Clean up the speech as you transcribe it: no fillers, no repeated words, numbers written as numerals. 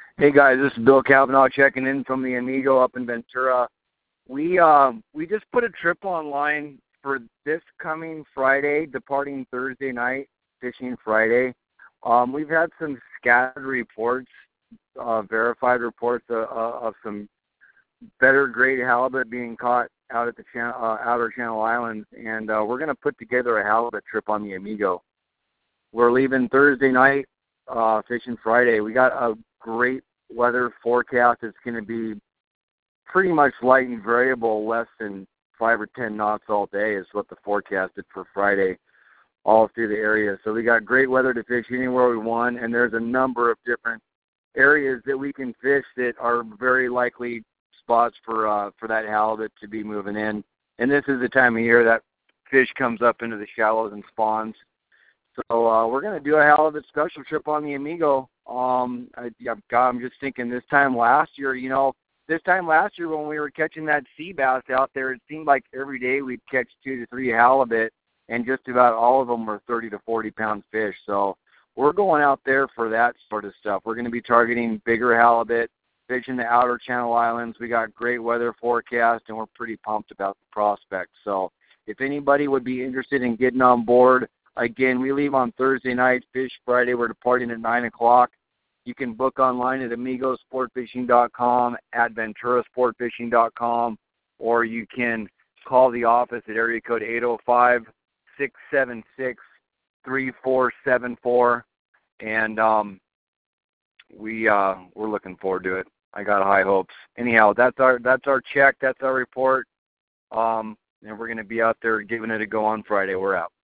Hey guys, this is Bill Cavanaugh checking in from the Amigo up in Ventura. We just put a trip online for this coming Friday, departing Thursday night, fishing Friday. We've had some scattered reports, verified reports of some better grade halibut being caught out at the outer Channel Islands, and we're going to put together a halibut trip on the Amigo. We're leaving Thursday night, fishing Friday. We got a great weather forecast. It's going to be pretty much light and variable, less than 5 or 10 knots all day is what the forecast is for Friday all through the area. So we got great weather to fish anywhere we want, and there's a number of different areas that we can fish that are very likely spots for that halibut to be moving in. And this is the time of year that fish comes up into the shallows and spawns. So we're going to do a halibut special trip on the Amigo. I'm just thinking this time last year when we were catching that sea bass out there, it seemed like every day we'd catch 2 to 3 halibut, and just about all of them were 30 to 40-pound fish. So we're going out there for that sort of stuff. We're going to be targeting bigger halibut, fishing the outer Channel Islands. We got great weather forecast, and we're pretty pumped about the prospect. So if anybody would be interested in getting on board, again, we leave on Thursday night, fish Friday. We're departing at 9 o'clock. You can book online at amigosportfishing.com, at venturasportfishing.com, or you can call the office at area code 805-676-3474, and we're looking forward to it. I got high hopes. Anyhow, that's our check. That's our report. And we're going to be out there giving it a go on Friday. We're out.